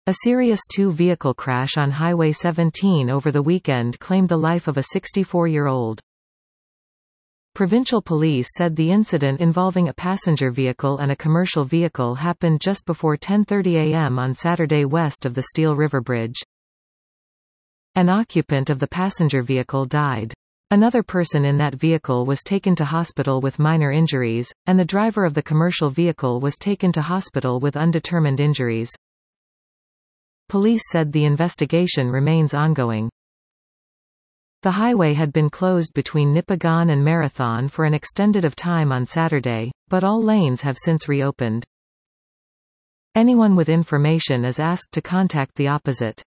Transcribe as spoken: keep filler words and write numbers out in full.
A serious two-vehicle crash on Highway seventeen over the weekend claimed the life of a sixty-four-year-old. Provincial police said the incident involving a passenger vehicle and a commercial vehicle happened just before ten thirty a m on Saturday west of the Steel River Bridge. An occupant of the passenger vehicle died. Another person in that vehicle was taken to hospital with minor injuries, and the driver of the commercial vehicle was taken to hospital with undetermined injuries. Police said the investigation remains ongoing. The highway had been closed between Nipigon and Marathon for an extended of time on Saturday, but all lanes have since reopened. Anyone with information is asked to contact the opposite.